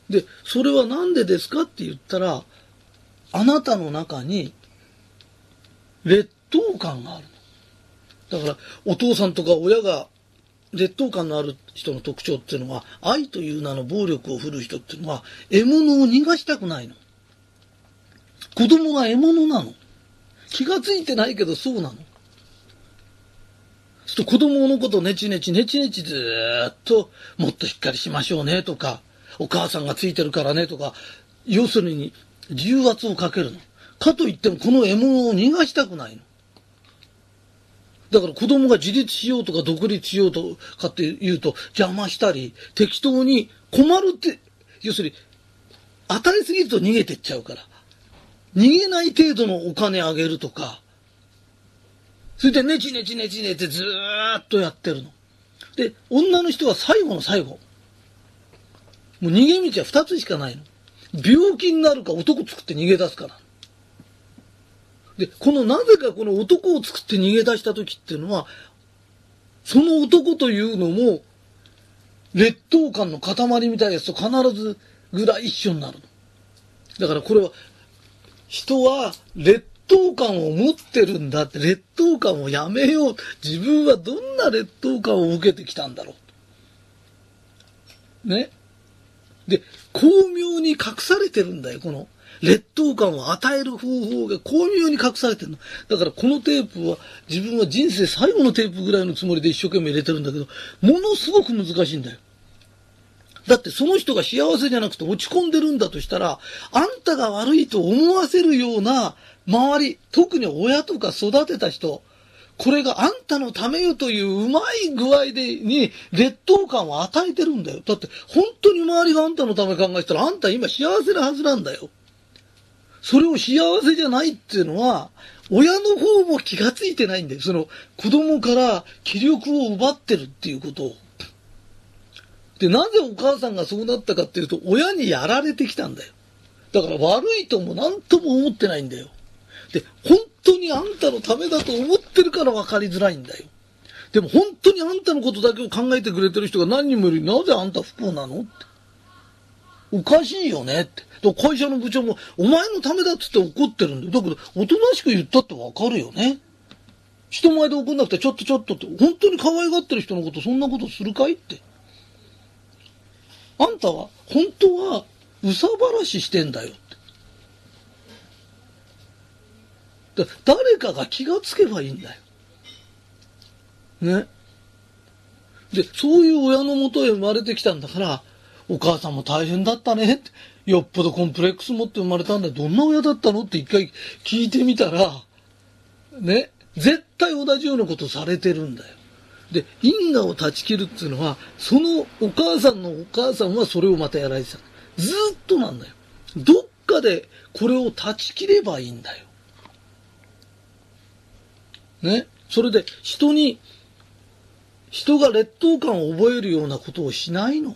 で、それはなんでですかって言ったら、あなたの中に劣等感があるの。だから、お父さんとか親が劣等感のある人の特徴っていうのは、愛という名の暴力を振るう人っていうのは、獲物を逃がしたくないの。子供が獲物なの。気がついてないけどそうなの。そうすると子供のことをネチネチずーっと、もっとしっかりしましょうねとか、お母さんがついてるからねとか、要するに重圧をかけるの。かといってもこの獲物を逃がしたくないの。だから子供が自立しようとか独立しようとかって言うと邪魔したり、適当に困るって、要するに与えすぎると逃げてっちゃうから、逃げない程度のお金あげるとか、それでネチネチずーっとやってるの。で、女の人は最後の最後。もう逃げ道は二つしかないの。病気になるか男作って逃げ出すから。で、なぜかこの男を作って逃げ出した時っていうのは、その男というのも、劣等感の塊みたいなやつと必ずぐらい一緒になるの。だからこれは、人は劣等感を持ってるんだって、劣等感をやめよう。自分はどんな劣等感を受けてきたんだろう。ね。で、巧妙に隠されてるんだよ、この。劣等感を与える方法が巧妙に隠されてるの。だからこのテープは自分は人生最後のテープぐらいのつもりで一生懸命入れてるんだけど、ものすごく難しいんだよ。だってその人が幸せじゃなくて落ち込んでるんだとしたら、あんたが悪いと思わせるような周り、特に親とか育てた人、これがあんたのためよといううまい具合に劣等感を与えてるんだよ。だって本当に周りがあんたのため考えてたらあんた今幸せなはずなんだよ。それを幸せじゃないっていうのは、親の方も気がついてないんだよ。その子供から気力を奪ってるっていうことを。で、なぜお母さんがそうなったかっていうと、親にやられてきたんだよ。だから悪いとも何とも思ってないんだよ。で、本当にあんたのためだと思ってるから分かりづらいんだよ。でも本当にあんたのことだけを考えてくれてる人が何人もいる。なぜあんた不幸なのって。おかしいよねって。会社の部長も、お前のためだっつって怒ってるんだよ。だけど、おとなしく言ったってわかるよね。人前で怒んなくて、ちょっとって、本当に可愛がってる人のことそんなことするかいって。あんたは、本当は、うさばらししてんだよって。誰かが気がつけばいいんだよ。ね。で、そういう親のもとへ生まれてきたんだから、お母さんも大変だったねって。よっぽどコンプレックス持って生まれたんだよ。どんな親だったのって一回聞いてみたら、ね、絶対同じようなことされてるんだよ。で、因果を断ち切るっていうのは、そのお母さんのお母さんはそれをまたやられてた。ずっとなんだよ。どっかでこれを断ち切ればいいんだよ。ね。それで人が劣等感を覚えるようなことをしないの。